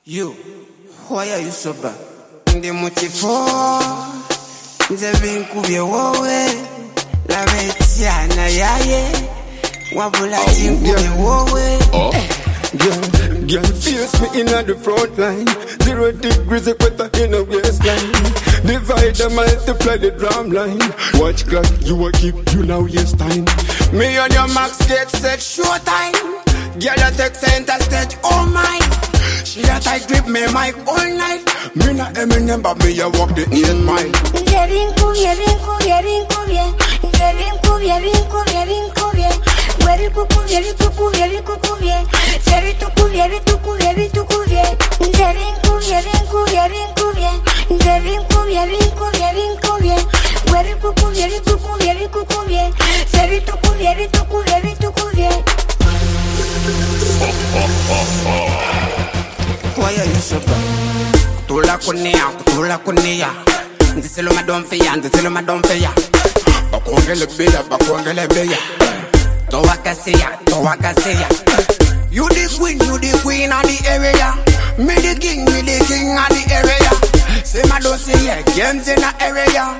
You, why are you so bad? Ndi mutifo, nze binkubye wowe, la betiana yaye, wabula tinkubye wowe. Girl, face me in the front line. 0 degrees equator in a waistline. Divide and multiply the drum line. Watch clock, you will keep you now yes time. Me and your max get set showtime. Girl, you take center stage, oh my. She a tight grip me mic all night. Me na Eminem, but me a walk the 8 mile. Vinkubye, why are you so bad? Kutula kunia. Ndiselo madon feya. Bakongele beya. Towakaseya. You the queen of the area. Me the king of the area. Say my don't say yeah, games in the area,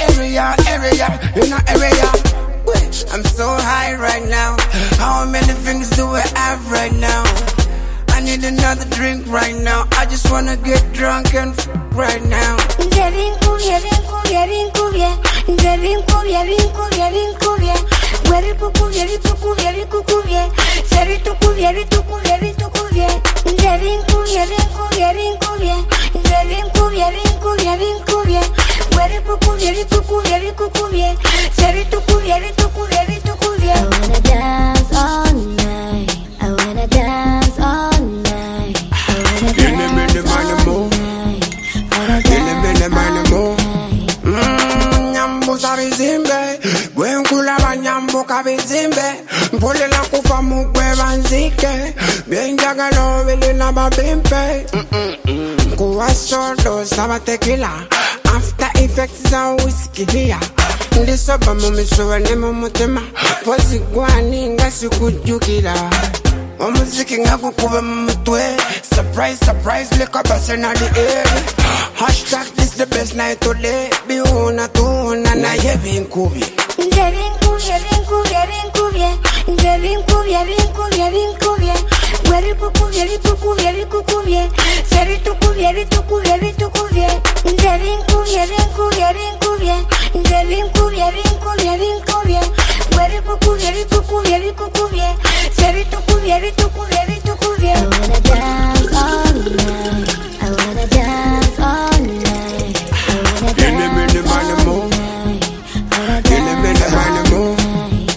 in the area. Wait, I'm so high right now. How many things do I have right now? I need another drink right now. I just wanna get drunk and right now. Vinkubye. I wanna dance all night. I wanna dance all night. Nyambuza bizimbe, gwenkula banyambuka bizimbe. Mpulela kufa mugwe banzike, byenjagalo bili na babimpe. Kuwa sodo saba tequila, after effects za whiskey here. Ndisoba mumishuwa ne mumutima, posi gwani nga sikujukila. Omuziki ngakukuba mumutwe, surprise, leka base na the air. Hashtag this the best night today. Biuna na ye vinkubye. Vinkubye. I wanna dance all night. I wanna dance all night. I wanna dance all night.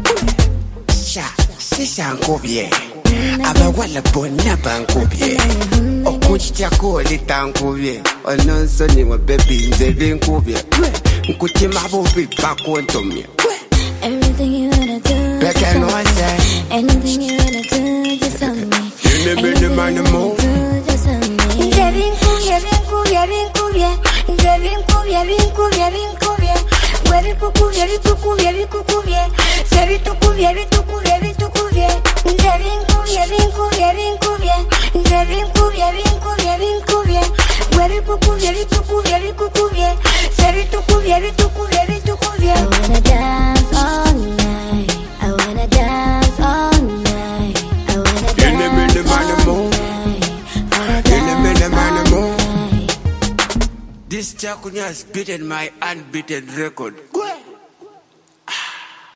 Shisha nkubye. Abawala bona bankubye. Okuchya kolita nkubye. Ononsoni wa baby nze binkubye. Nkuchima bubi bakontomye. Everything you wanna do, just tell me. Anything you wanna do, just tell me. Anything you wanna do, just tell me. Vinkubye. I wanna dance all night. I wanna dance all night. I wanna dance all night. This Chakunya has beaten my unbeaten record.